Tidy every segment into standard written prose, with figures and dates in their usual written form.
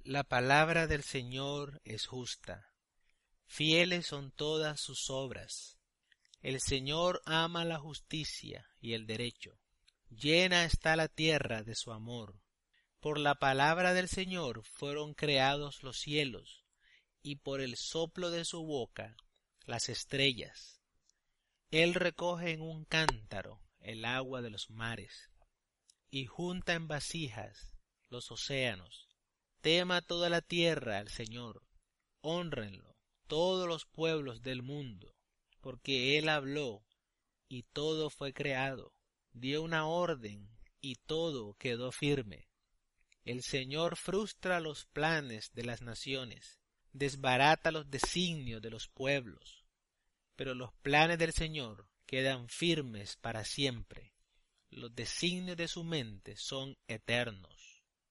La palabra del Señor es justa, fieles son todas sus obras. El Señor ama la justicia y el derecho. Llena está la tierra de su amor. Por la palabra del Señor fueron creados los cielos, y por el soplo de su boca las estrellas. Él recoge en un cántaro el agua de los mares, y junta en vasijas los océanos. Tema toda la tierra al Señor, hónrenlo todos los pueblos del mundo, porque Él habló, y todo fue creado, dio una orden, y todo quedó firme. El Señor frustra los planes de las naciones, desbarata los designios de los pueblos, pero los planes del Señor quedan firmes para siempre, los designios de su mente son eternos.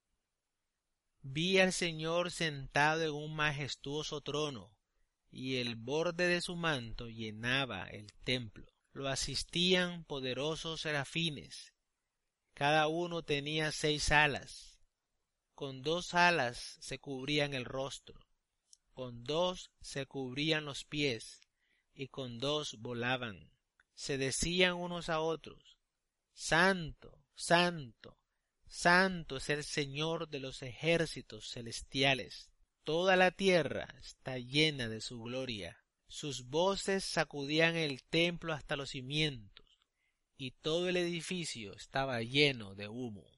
Vi al Señor sentado en un majestuoso trono, y el borde de su manto llenaba el templo. Lo asistían poderosos serafines, cada uno tenía 6 alas. Con 2 alas se cubrían el rostro, con 2 se cubrían los pies, y con 2 volaban. Se decían unos a otros: Santo, Santo, Santo es el Señor de los ejércitos celestiales. Toda la tierra está llena de su gloria. Sus voces sacudían el templo hasta los cimientos, y todo el edificio estaba lleno de humo.